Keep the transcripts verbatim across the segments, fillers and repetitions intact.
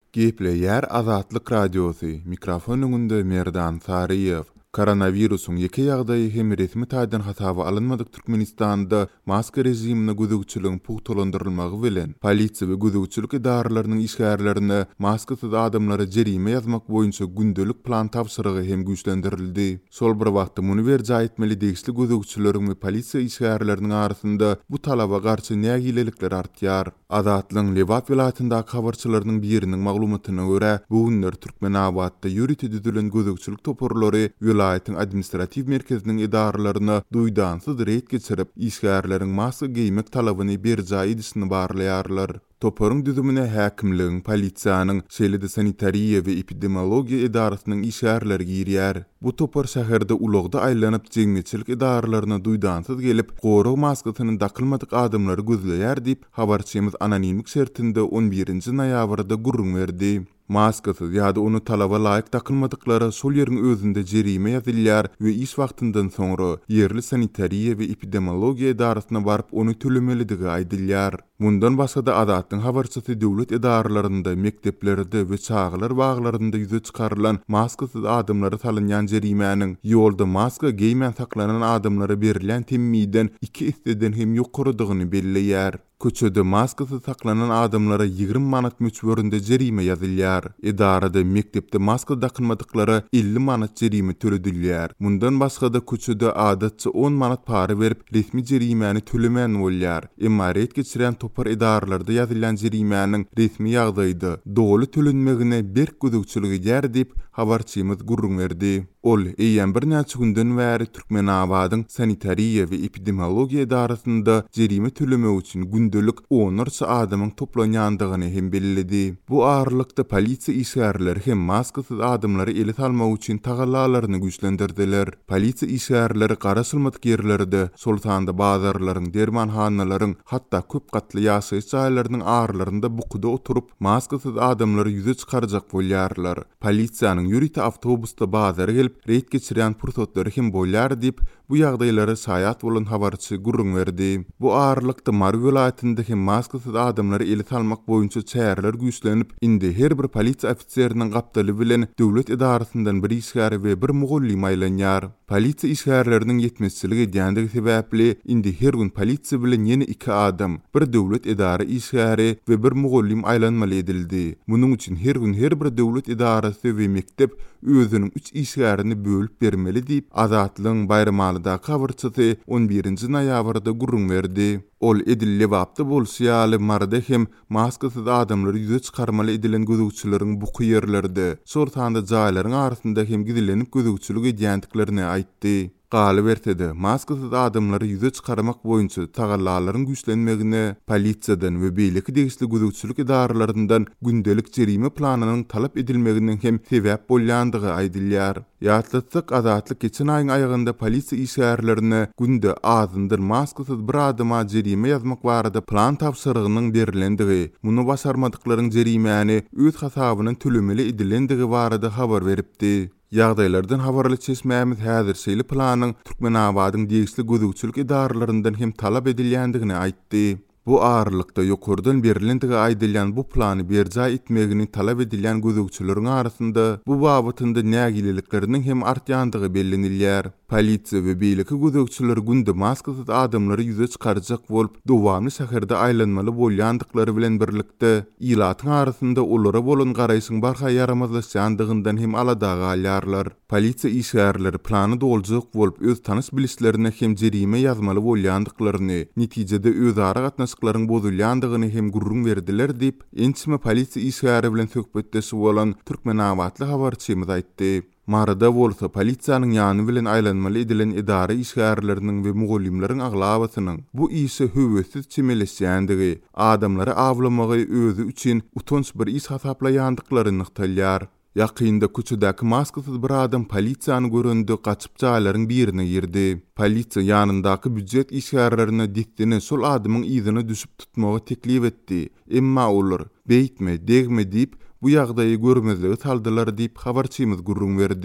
Gepleýär Azatlyk Radiosu. Mikrofon öňünde Merdan Sariýew. Koronawirusyň ýeke ýagdaýy hem resmi taýdan hasaba alynmadyk Türkmenistanda maska rejimine güdükçiligiň pugtalandyrylmagy bilen polisiýa we güdükçilik idaralarynyň işgärlerini maskasyz adamlara jerime ýazmak boýunça gündelik plan tapşyrygy hem güýçlendirildi. Sol bir wagtda muny berje aýtmaly degişli güdükçileriň we polisiýa işgärleriniň arasynda bu talaba garşy nägilelikler artýar. Azatlyň Lewat vilayatyndaky habarçylarynyň biriniň maglumatyna görä, bu günler Türkmenabadda ýürüti düzülen güdükçilik toporlary vilayatyň administrativ merkeziniň idaralaryna duýdansız reýt geçirip, işgärleriň maska giymek talabyny berje edişini barlaýarlar. Toporun düzümüne häkimligiň, polisiýanyň, şeýle-de sanitariýa we epidemiologiýa idarasynyň işgärleri girýär. Bu topor şäherde ulagda aýlanyp jeňmeçilik idaralaryna duýdansız gelip, goru maskasyny dakylmadyk adamlary gözleýär diýip habarçymyz anonimlik şertinde on birinji noýabrda gurrun berdi. Maskasyz ýa-da onu talaba laýyk takylmadyklary şol ýeriň özünde jerime ýazylýar we iş wagtyndan soňra ýerli sanitariýa we epidemiologiýa idarasyna baryp onu tölemelidigi aýdylýar. Mundan başga da Azatlyň habarçysy döwlet idaralarynda, mekdeplerde we çağlar baglarynda ýüze çykarylan maskasyz adamlara salynýan jerimäniň ýolda maska giýmän saklanan adamlara berilen temmiden iki isteden hem ýokarydygyny belleýär. Köçede maskasyz saklanan adamlara ýygrimi manat möçberinde jerime ýazylýar. Idarada mektepde maska dakylmadyklary elli manat jerime töledilýär. Mundan başga da köçede adatça on manat para berip resmi jerimäni tölemän bolýar. Emma reýt geçiren topar idaralarda ýazylan jerimäniň resmi ýagdaýda dogly tölenmegine berk güdükçiligi ýer diýip habarçymyz gurrun berdi. Ol eýen bir näçe günden bäri Türkmenabadyň sanitariýa we epidemiologiýa idarasynda jerime tölemek üçin gündelik onlarça adamyň toplanýandygyny hem bellädi. Bu aralykda polisiýa işgärleri hem maskasyz adamlary ele salmak üçin tagallalaryny güýçlendirdiler. Polisiýa işgärleri garaşylmadyk ýerlerde, sultanda bazarlaryň, dermanhanalaryň, hatda köp gatly ýaşaýyş jaýlarynyň arlarynda bukuda oturup maskasyz adamlary ýüze çykarjak bolýarlar. Polisiýanyň ýürüti awtobusda bazara gelip reýt geçiren pursotlary hem bolýar diýip bu ýagdaýlary saýat bolan habarçy gurrun berdi. Bu aralykda Mar vilayatynda hem maskasyz adamlary ele salmak boýunça çäherler güýçlenip, indi her bir polisiýa ofitseriniň gapdaly bilen döwlet idarasyndan bir işgär we bir mugullim aýlanýar. Polisiýa işgärleriniň ýetmezçiligi edýändigi sebäpli indi her gün polisiýa bilen ýene iki adam, bir döwlet idara işgäri we bir mugullim aýlanmaly edildi. Munyň üçin her gün her bir döwlet idarasy we mektep özüniň üç işgärini bölüp bermeli diýip Azatlyň bayramalyda habarçysy on birinji noýabrda gurrun berdi. Ol edilli wagtda bolsaýaly marda hem maskasyz adamlary ýüze çykarmaly edilen güdükçileriň bu ýerlerde, sortanda jaýlaryň arasynda hem gidilenip güdükçilik edýändiklerini aýtdy. Galy bertede maskasyz adamlary ýüze çykarmak boýunça tagallalaryň güýçlenmegine polisiýadan we beýleki degişli güdükçilik idaralaryndan gündelik jerime planynyň talap edilmeginden hem sebäp bolýandygy aýdylýar. Ýatlatsak Azatlyk geçen aýyň aýagynda polisiýa işgärlerini günde azyndyr maskasyz bir adama jerime ýazmak barada plan tapşyrygynyň berilendigi, muny başarmadyklaryň jerimäni öz hasabynyň tölemeli edilendigi barada habar beripdi. Ýagdaýlardan habarly çeşmämiz häzir şeýle planyň Türkmenabadyň degişli güdükçilik idaralaryndan hem talap edilýändigini aýtdy. Bu aralykda ýokurdan berilendigi aýdylýan bu plany berje etmegini talap edilýän güdükçileriň arasynda bu babatynda nägilelikleriniň hem artýandygy bellenilýär. Polisiýa we beýleki güdükçiler günde maskasyz adamlary ýüze çykarjak bolup, dowamly şäherde aýlanmaly bolýandyklary bilen birlikde ýylatyň arasynda olara bolan garaýşyň barha yaramazlaşýandygyndan hem aladaga alýarlar. Polisiýa işgärleri plany doljak bolup, öz tanış bilişlerine hem jerime ýazmaly bolýandyklaryny, netijede özara gatnaşyklaryň bozulýandygyny hem gurrun berdiler diýip, ençime polisiýa işgäri bilen söhbetdeşip bolan Türkmenabadly habarçymyz aýtdy. Marada bolsa polisiýanyň ýany bilen aýlanmaly edilen idara işgärleriniň we mugullimleriň aglabasynyň bu işe höwesiz çemeleşýändigi, adamlary awlamagy özü üçin utanç bir iş hasaplaýandyklaryny ýykdylýar. Ýakynda köçedäki maskasyz bir adam polisiýany görende gaçyp jaýlaryň birine girdi. Polisiýa ýanyndaky büdjet işgärlerine diktini şol adamyň ýyzyna düşüp tutmagy teklip etdi. Emma olar beýtme, degme diýip bu ýagdaýy görmezligi saldylar diýip habarçymyz gurrun berdi.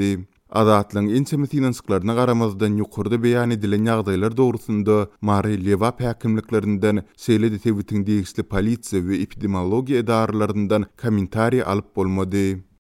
Azatlygyň ençeme finansyklaryna garamazdan ýokurda beýan edilen ýagdaýlar dogrusynda Mary Lewap häkimliklerinden Seýlede Tebitiň degisli polisiýa we epidemiologiýa edarlaryndan kommentariýa alyp bolmady.